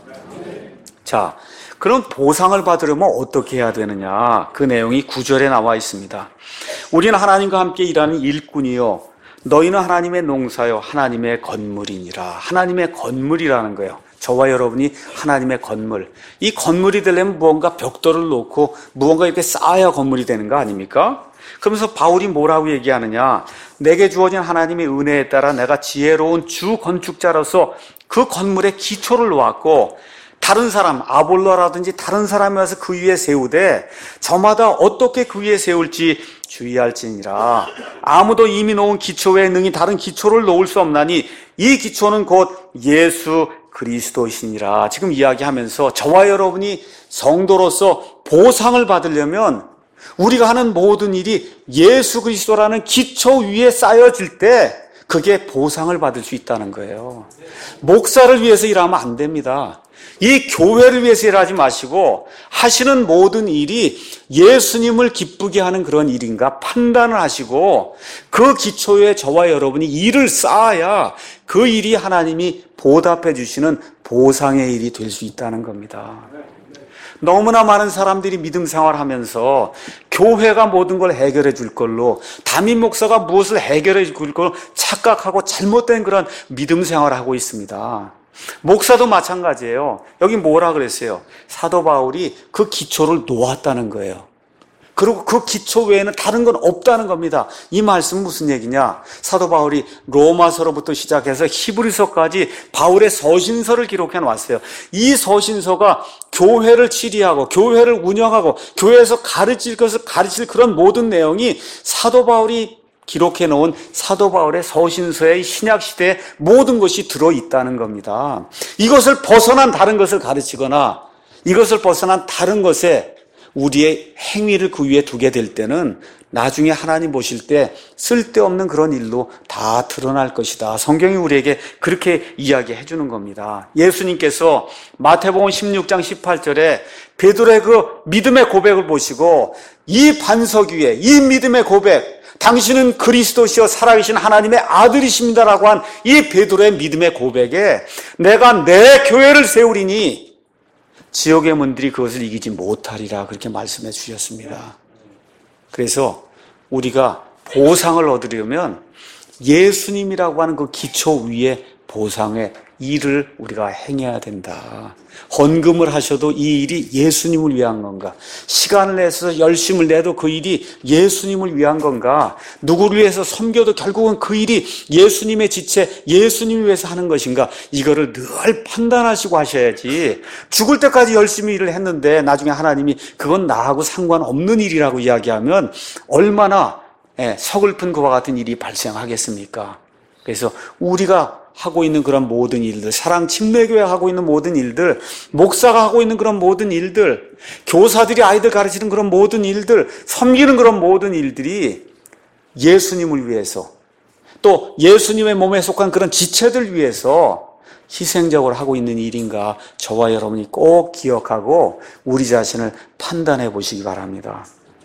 자, 그럼 보상을 받으려면 어떻게 해야 되느냐? 그 내용이 9절에 나와 있습니다. 우리는 하나님과 함께 일하는 일꾼이요 너희는 하나님의 농사요 하나님의 건물이니라. 하나님의 건물이라는 거예요. 저와 여러분이 하나님의 건물. 이 건물이 되려면 무언가 벽돌을 놓고 무언가 이렇게 쌓아야 건물이 되는 거 아닙니까? 그러면서 바울이 뭐라고 얘기하느냐? 내게 주어진 하나님의 은혜에 따라 내가 지혜로운 주 건축자로서 그 건물의 기초를 놓았고 다른 사람, 아볼로라든지 다른 사람이 와서 그 위에 세우되 저마다 어떻게 그 위에 세울지 주의할지니라. 아무도 이미 놓은 기초 외에 능히 다른 기초를 놓을 수 없나니 이 기초는 곧 예수 그리스도이시니라. 지금 이야기하면서 저와 여러분이 성도로서 보상을 받으려면 우리가 하는 모든 일이 예수 그리스도라는 기초 위에 쌓여질 때 그게 보상을 받을 수 있다는 거예요. 목사를 위해서 일하면 안 됩니다. 이 교회를 위해서 일하지 마시고 하시는 모든 일이 예수님을 기쁘게 하는 그런 일인가 판단을 하시고 그 기초에 저와 여러분이 일을 쌓아야 그 일이 하나님이 보답해 주시는 보상의 일이 될 수 있다는 겁니다. 너무나 많은 사람들이 믿음 생활하면서 교회가 모든 걸 해결해 줄 걸로 담임 목사가 무엇을 해결해 줄 걸로 착각하고 잘못된 그런 믿음 생활을 하고 있습니다. 목사도 마찬가지예요. 여기 뭐라 그랬어요? 사도 바울이 그 기초를 놓았다는 거예요. 그리고 그 기초 외에는 다른 건 없다는 겁니다. 이 말씀은 무슨 얘기냐? 사도 바울이 로마서로부터 시작해서 히브리서까지 바울의 서신서를 기록해 놨어요. 이 서신서가 교회를 치리하고 교회를 운영하고 교회에서 가르칠 것을 가르칠 그런 모든 내용이 사도 바울이 기록해 놓은 사도 바울의 서신서의 신약시대의 모든 것이 들어있다는 겁니다. 이것을 벗어난 다른 것을 가르치거나 이것을 벗어난 다른 것에 우리의 행위를 그 위에 두게 될 때는 나중에 하나님 보실 때 쓸데없는 그런 일로 다 드러날 것이다. 성경이 우리에게 그렇게 이야기해 주는 겁니다. 예수님께서 마태복음 16장 18절에 베드로의 그 믿음의 고백을 보시고 이 반석 위에 이 믿음의 고백, 당신은 그리스도시여 살아계신 하나님의 아들이십니다라고 한 이 베드로의 믿음의 고백에 내가 내 교회를 세우리니 지옥의 문들이 그것을 이기지 못하리라 그렇게 말씀해 주셨습니다. 그래서 우리가 보상을 얻으려면 예수님이라고 하는 그 기초 위에 보상의 일을 우리가 행해야 된다. 헌금을 하셔도 이 일이 예수님을 위한 건가? 시간을 내서 열심을 내도 그 일이 예수님을 위한 건가? 누구를 위해서 섬겨도 결국은 그 일이 예수님의 지체, 예수님을 위해서 하는 것인가? 이거를 늘 판단하시고 하셔야지. 죽을 때까지 열심히 일을 했는데 나중에 하나님이 그건 나하고 상관없는 일이라고 이야기하면 얼마나 서글픈 그와 같은 일이 발생하겠습니까? 그래서 우리가 하고 있는 그런 모든 일들, 사랑 침례교회 하고 있는 모든 일들, 목사가 하고 있는 그런 모든 일들, 교사들이 아이들 가르치는 그런 모든 일들, 섬기는 그런 모든 일들이 예수님을 위해서 또 예수님의 몸에 속한 그런 지체들 위해서 희생적으로 하고 있는 일인가 저와 여러분이 꼭 기억하고 우리 자신을 판단해 보시기 바랍니다.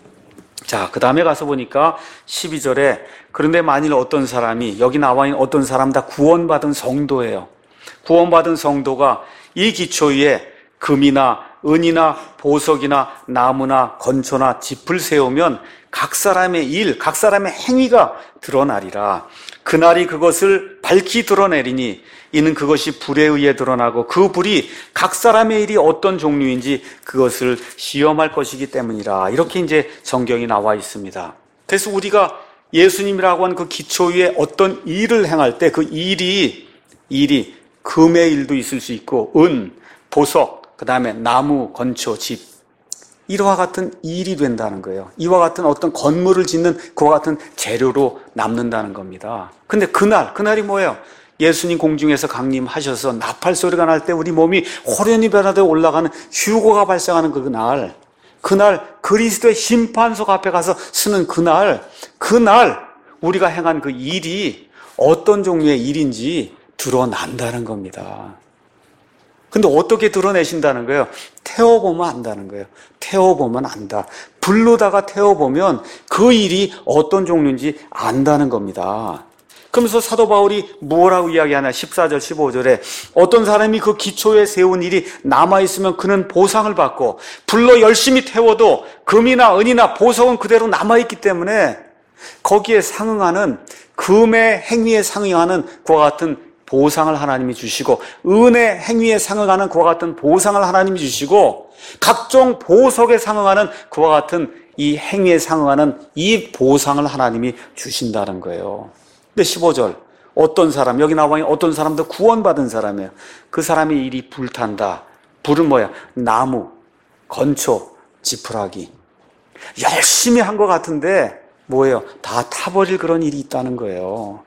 자, 그 다음에 가서 보니까 12절에 그런데 만일 어떤 사람이 여기 나와 있는 어떤 사람 다 구원받은 성도예요. 구원받은 성도가 이 기초 위에 금이나 은이나 보석이나 나무나 건초나 짚을 세우면 각 사람의 일, 각 사람의 행위가 드러나리라. 그날이 그것을 밝히 드러내리니 이는 그것이 불에 의해 드러나고 그 불이 각 사람의 일이 어떤 종류인지 그것을 시험할 것이기 때문이라. 이렇게 이제 성경이 나와 있습니다. 그래서 우리가 예수님이라고 하는 그 기초 위에 어떤 일을 행할 때 그 일이 금의 일도 있을 수 있고 은, 보석, 그 다음에 나무, 건초, 집 이와 같은 일이 된다는 거예요. 이와 같은 어떤 건물을 짓는 그와 같은 재료로 남는다는 겁니다. 근데 그날이 뭐예요? 예수님 공중에서 강림하셔서 나팔 소리가 날 때 우리 몸이 호련히 변화되어 올라가는 휴거가 발생하는 그날 그리스도의 심판석 앞에 가서 서는 그날 우리가 행한 그 일이 어떤 종류의 일인지 드러난다는 겁니다. 근데 어떻게 드러내신다는 거예요? 태워보면 안다는 거예요. 태워보면 안다. 불로다가 태워보면 그 일이 어떤 종류인지 안다는 겁니다. 그러면서 사도 바울이 뭐라고 이야기하나 14절 15절에 어떤 사람이 그 기초에 세운 일이 남아있으면 그는 보상을 받고 불로 열심히 태워도 금이나 은이나 보석은 그대로 남아있기 때문에 거기에 상응하는 금의 행위에 상응하는 그와 같은 보상을 하나님이 주시고 은의 행위에 상응하는 그와 같은 보상을 하나님이 주시고 각종 보석에 상응하는 그와 같은 이 행위에 상응하는 이 보상을 하나님이 주신다는 거예요. 근데 15절 어떤 사람 여기 나와 있는 어떤 사람도 구원받은 사람이에요. 그 사람의 일이 불탄다. 불은 뭐야? 나무, 건초, 지푸라기 열심히 한 것 같은데 뭐예요? 다 타버릴 그런 일이 있다는 거예요.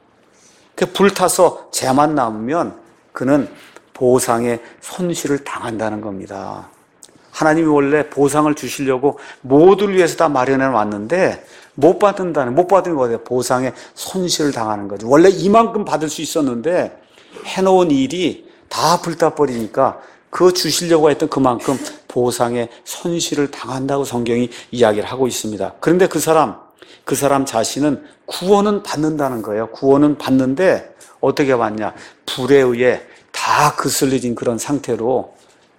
불타서 재만 남으면 그는 보상의 손실을 당한다는 겁니다. 하나님이 원래 보상을 주시려고 모두를 위해서 다 마련해 왔는데 못 받으면 뭐예요? 보상의 손실을 당하는 거죠. 원래 이만큼 받을 수 있었는데 해놓은 일이 다 불타버리니까 그 주시려고 했던 그만큼 보상의 손실을 당한다고 성경이 이야기를 하고 있습니다. 그런데 그 사람 자신은 구원은 받는다는 거예요. 구원은 받는데 어떻게 받냐? 불에 의해 다 그슬려진 그런 상태로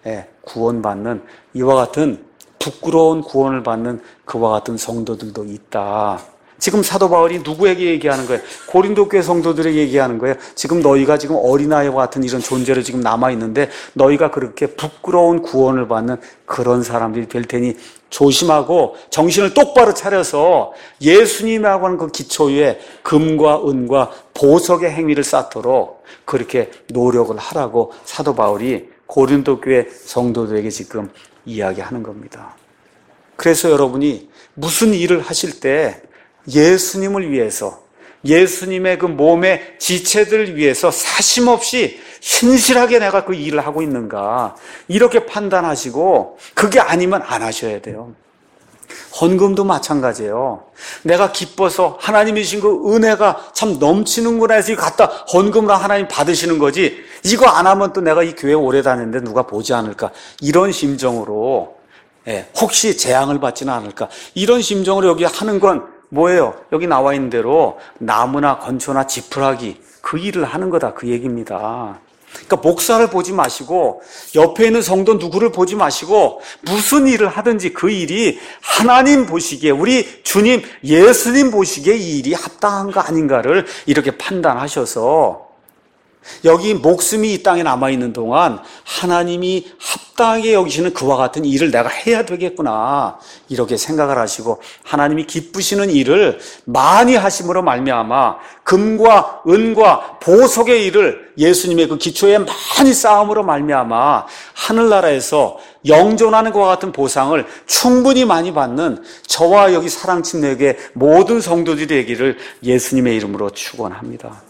구원받는 이와 같은 부끄러운 구원을 받는 그와 같은 성도들도 있다. 지금 사도 바울이 누구에게 얘기하는 거예요? 고린도 교회 성도들에게 얘기하는 거예요. 지금 너희가 지금 어린아이와 같은 이런 존재로 지금 남아있는데 너희가 그렇게 부끄러운 구원을 받는 그런 사람들이 될 테니 조심하고 정신을 똑바로 차려서 예수님이라고 하는 그 기초 위에 금과 은과 보석의 행위를 쌓도록 그렇게 노력을 하라고 사도 바울이 고린도 교회 성도들에게 지금 이야기하는 겁니다. 그래서 여러분이 무슨 일을 하실 때 예수님을 위해서 예수님의 그 몸의 지체들을 위해서 사심없이 신실하게 내가 그 일을 하고 있는가 이렇게 판단하시고 그게 아니면 안 하셔야 돼요. 헌금도 마찬가지예요. 내가 기뻐서 하나님이 주신 그 은혜가 참 넘치는구나 해서 이거 갖다 헌금으로 하나님 받으시는 거지, 이거 안 하면 또 내가 이 교회 오래 다녔는데 누가 보지 않을까, 이런 심정으로, 혹시 재앙을 받지는 않을까, 이런 심정으로 여기 하는 건 뭐예요? 여기 나와 있는 대로 나무나 건초나 지푸라기 그 일을 하는 거다, 그 얘기입니다. 그러니까 목사를 보지 마시고 옆에 있는 성도 누구를 보지 마시고 무슨 일을 하든지 그 일이 하나님 보시기에, 우리 주님 예수님 보시기에 이 일이 합당한가 아닌가를 이렇게 판단하셔서 여기 목숨이 이 땅에 남아있는 동안 하나님이 합당하게 여기시는 그와 같은 일을 내가 해야 되겠구나, 이렇게 생각을 하시고 하나님이 기쁘시는 일을 많이 하심으로 말미암아 금과 은과 보석의 일을 예수님의 그 기초에 많이 쌓음으로 말미암아 하늘나라에서 영존하는 것과 같은 보상을 충분히 많이 받는 저와 여기 사랑침례교회 모든 성도들이 되기를 예수님의 이름으로 축원합니다.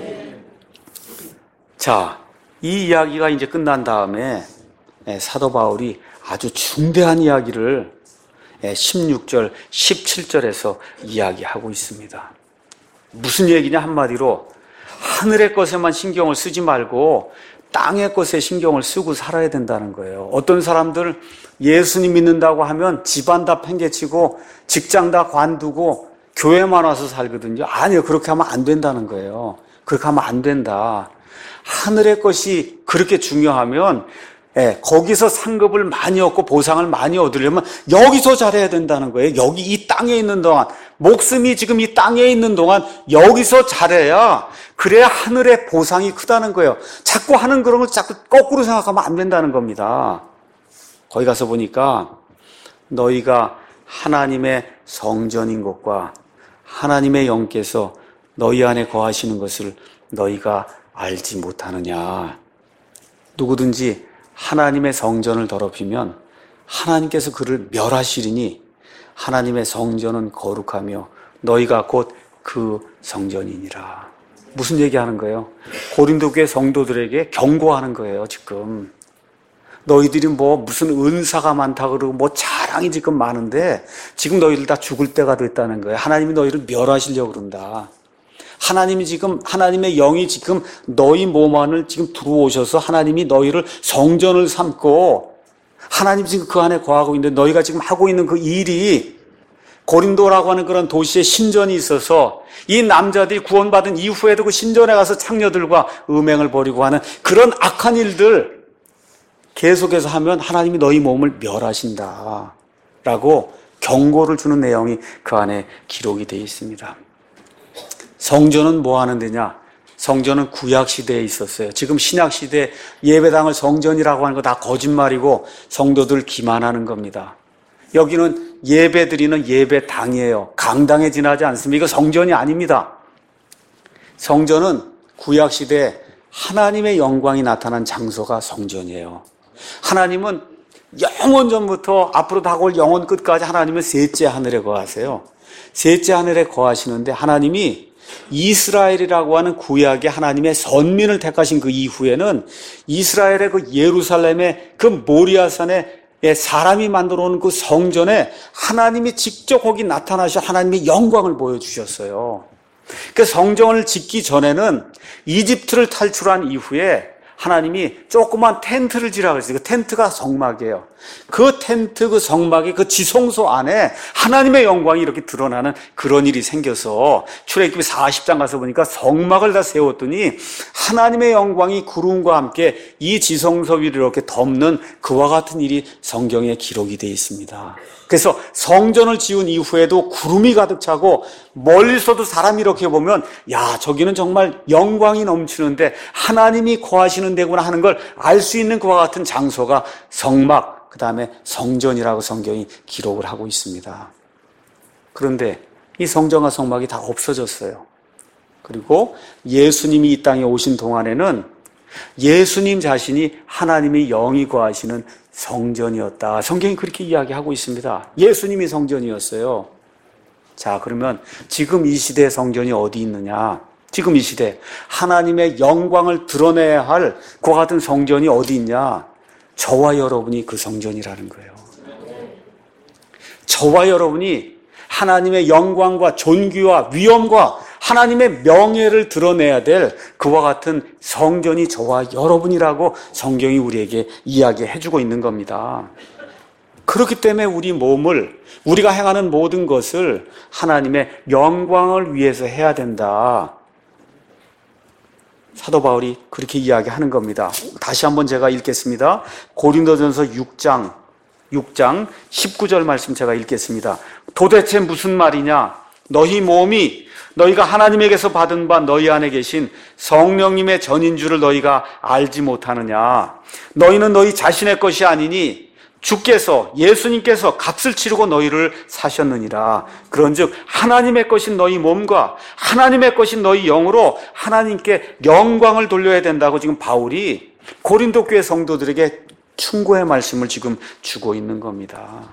자, 이 이야기가 이제 끝난 다음에 사도 바울이 아주 중대한 이야기를 16절, 17절에서 이야기하고 있습니다. 무슨 얘기냐, 한마디로 하늘의 것에만 신경을 쓰지 말고 땅의 것에 신경을 쓰고 살아야 된다는 거예요. 어떤 사람들 예수님 믿는다고 하면 집안 다 팽개치고 직장 다 관두고 교회만 와서 살거든요. 아니요, 그렇게 하면 안 된다는 거예요. 그렇게 하면 안 된다. 하늘의 것이 그렇게 중요하면 거기서 상급을 많이 얻고 보상을 많이 얻으려면 여기서 잘해야 된다는 거예요. 여기 이 땅에 있는 동안, 목숨이 지금 이 땅에 있는 동안 여기서 잘해야, 그래야 하늘의 보상이 크다는 거예요. 자꾸 하는 그런 걸 자꾸 거꾸로 생각하면 안 된다는 겁니다. 거기 가서 보니까 너희가 하나님의 성전인 것과 하나님의 영께서 너희 안에 거하시는 것을 너희가 알지 못하느냐. 누구든지 하나님의 성전을 더럽히면 하나님께서 그를 멸하시리니 하나님의 성전은 거룩하며 너희가 곧 그 성전이니라. 무슨 얘기하는 거예요? 고린도 교회 성도들에게 경고하는 거예요. 지금 너희들이 무슨 은사가 많다 그러고 자랑이 지금 많은데 지금 너희들 다 죽을 때가 됐다는 거예요. 하나님이 너희를 멸하시려고 그런다. 하나님의 영이 지금 너희 몸 안을 지금 들어오셔서 하나님이 너희를 성전을 삼고 하나님이 지금 그 안에 거하고 있는데, 너희가 지금 하고 있는 그 일이 고린도라고 하는 그런 도시에 신전이 있어서 이 남자들이 구원받은 이후에도 그 신전에 가서 창녀들과 음행을 벌이고 하는 그런 악한 일들 계속해서 하면 하나님이 너희 몸을 멸하신다 라고 경고를 주는 내용이 그 안에 기록이 되어 있습니다. 성전은 뭐 하는 데냐? 성전은 구약시대에 있었어요. 지금 신약시대 예배당을 성전이라고 하는 거 다 거짓말이고 성도들 기만하는 겁니다. 여기는 예배드리는 예배당이에요. 강당에 지나지 않습니다. 이거 성전이 아닙니다. 성전은 구약시대에 하나님의 영광이 나타난 장소가 성전이에요. 하나님은 영원 전부터 앞으로 다가올 영원 끝까지 하나님은 셋째 하늘에 거하세요. 셋째 하늘에 거하시는데 하나님이 이스라엘이라고 하는 구약의 하나님의 선민을 택하신 그 이후에는 이스라엘의 그 예루살렘의 그 모리아산에 사람이 만들어 놓은 그 성전에 하나님이 직접 거기 나타나셔 하나님의 영광을 보여주셨어요. 그 성전을 짓기 전에는 이집트를 탈출한 이후에 하나님이 조그만 텐트를 지라고 했어요. 그 텐트가 성막이에요. 그 텐트, 그 성막의 그 지성소 안에 하나님의 영광이 이렇게 드러나는 그런 일이 생겨서 출애굽기 40장 가서 보니까 성막을 다 세웠더니 하나님의 영광이 구름과 함께 이 지성소 위를 이렇게 덮는 그와 같은 일이 성경에 기록이 되어 있습니다. 그래서 성전을 지은 이후에도 구름이 가득 차고 멀리서도 사람이 이렇게 보면 야, 저기는 정말 영광이 넘치는데 하나님이 거하시는 데구나 하는 걸 알 수 있는 그와 같은 장소가 성막, 그 다음에 성전이라고 성경이 기록을 하고 있습니다. 그런데 이 성전과 성막이 다 없어졌어요. 그리고 예수님이 이 땅에 오신 동안에는 예수님 자신이 하나님의 영이 거하시는 성전이었다. 성경이 그렇게 이야기하고 있습니다. 예수님이 성전이었어요. 자, 그러면 지금 이 시대의 성전이 어디 있느냐? 지금 이 시대 하나님의 영광을 드러내야 할 그와 같은 성전이 어디 있냐? 저와 여러분이 그 성전이라는 거예요. 저와 여러분이 하나님의 영광과 존귀와 위엄과 하나님의 명예를 드러내야 될 그와 같은 성전이 저와 여러분이라고 성경이 우리에게 이야기해주고 있는 겁니다. 그렇기 때문에 우리 몸을, 우리가 행하는 모든 것을 하나님의 영광을 위해서 해야 된다. 사도 바울이 그렇게 이야기하는 겁니다. 다시 한번 제가 읽겠습니다. 고린도전서 6장 19절 말씀 제가 읽겠습니다. 도대체 무슨 말이냐? 너희 몸이 너희가 하나님에게서 받은 바 너희 안에 계신 성령님의 전인 줄을 너희가 알지 못하느냐? 너희는 너희 자신의 것이 아니니 주께서, 예수님께서 값을 치르고 너희를 사셨느니라. 그런즉 하나님의 것인 너희 몸과 하나님의 것인 너희 영으로 하나님께 영광을 돌려야 된다고 지금 바울이 고린도 교회 성도들에게 충고의 말씀을 지금 주고 있는 겁니다.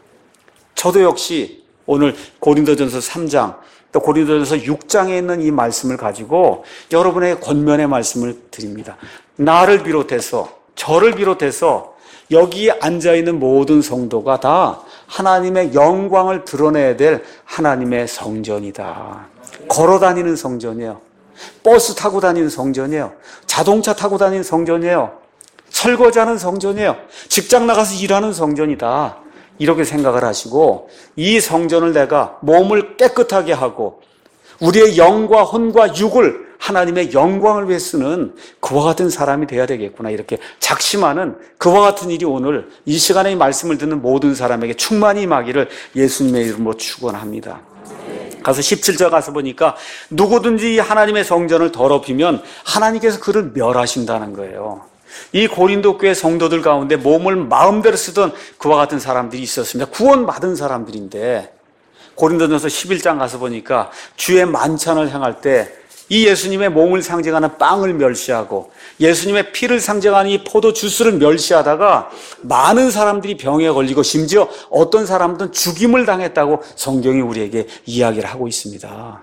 저도 역시 오늘 고린도전서 3장 또 고린도전서 6장에 있는 이 말씀을 가지고 여러분에게 권면의 말씀을 드립니다. 나를 비롯해서, 저를 비롯해서 여기에 앉아있는 모든 성도가 다 하나님의 영광을 드러내야 될 하나님의 성전이다. 걸어다니는 성전이에요. 버스 타고 다니는 성전이에요. 자동차 타고 다니는 성전이에요. 설거지하는 성전이에요. 직장 나가서 일하는 성전이다. 이렇게 생각을 하시고 이 성전을 내가 몸을 깨끗하게 하고 우리의 영과 혼과 육을 하나님의 영광을 위해 쓰는 그와 같은 사람이 돼야 되겠구나, 이렇게 작심하는 그와 같은 일이 오늘 이 시간에 이 말씀을 듣는 모든 사람에게 충만히 임하기를 예수님의 이름으로 축원합니다. 가서 17절 가서 보니까 누구든지 하나님의 성전을 더럽히면 하나님께서 그를 멸하신다는 거예요. 이 고린도 교회 성도들 가운데 몸을 마음대로 쓰던 그와 같은 사람들이 있었습니다. 구원받은 사람들인데 고린도전서 11장 가서 보니까 주의 만찬을 행할 때 이 예수님의 몸을 상징하는 빵을 멸시하고 예수님의 피를 상징하는 이 포도 주스를 멸시하다가 많은 사람들이 병에 걸리고 심지어 어떤 사람들은 죽임을 당했다고 성경이 우리에게 이야기를 하고 있습니다.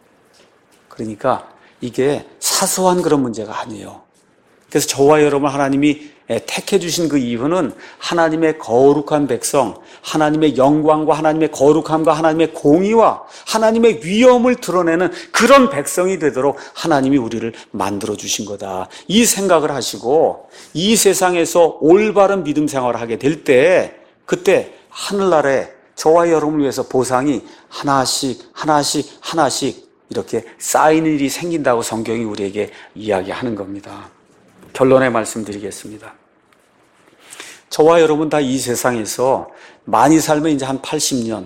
그러니까 이게 사소한 그런 문제가 아니에요. 그래서 저와 여러분 하나님이 택해 주신 그 이유는 하나님의 거룩한 백성, 하나님의 영광과 하나님의 거룩함과 하나님의 공의와 하나님의 위엄을 드러내는 그런 백성이 되도록 하나님이 우리를 만들어 주신 거다. 이 생각을 하시고 이 세상에서 올바른 믿음 생활을 하게 될 때 그때 하늘나라에 저와 여러분을 위해서 보상이 하나씩 이렇게 쌓이는 일이 생긴다고 성경이 우리에게 이야기하는 겁니다. 결론의 말씀드리겠습니다. 저와 여러분 다 이 세상에서 많이 살면 이제 한 80년,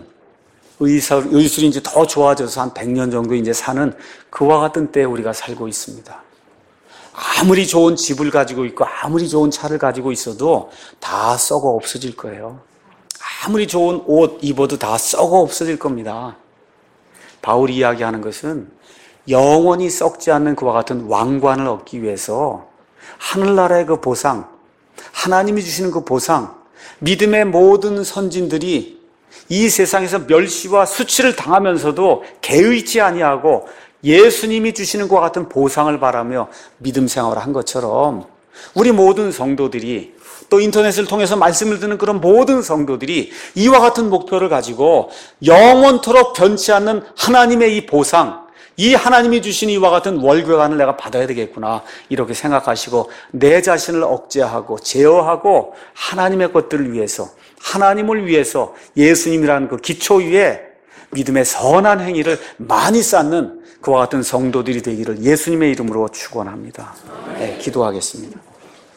의술이 이제 더 좋아져서 한 100년 정도 이제 사는 그와 같은 때에 우리가 살고 있습니다. 아무리 좋은 집을 가지고 있고 아무리 좋은 차를 가지고 있어도 다 썩어 없어질 거예요. 아무리 좋은 옷 입어도 다 썩어 없어질 겁니다. 바울이 이야기하는 것은 영원히 썩지 않는 그와 같은 왕관을 얻기 위해서 하늘나라의 그 보상, 하나님이 주시는 그 보상, 믿음의 모든 선진들이 이 세상에서 멸시와 수치를 당하면서도 개의치 아니하고 예수님이 주시는 것과 같은 보상을 바라며 믿음 생활을 한 것처럼 우리 모든 성도들이 또 인터넷을 통해서 말씀을 듣는 그런 모든 성도들이 이와 같은 목표를 가지고 영원토록 변치 않는 하나님의 이 보상, 이 하나님이 주신 이와 같은 월궤관을 내가 받아야 되겠구나 이렇게 생각하시고 내 자신을 억제하고 제어하고 하나님의 것들을 위해서, 하나님을 위해서 예수님이라는 그 기초 위에 믿음의 선한 행위를 많이 쌓는 그와 같은 성도들이 되기를 예수님의 이름으로 축원합니다. 네, 기도하겠습니다.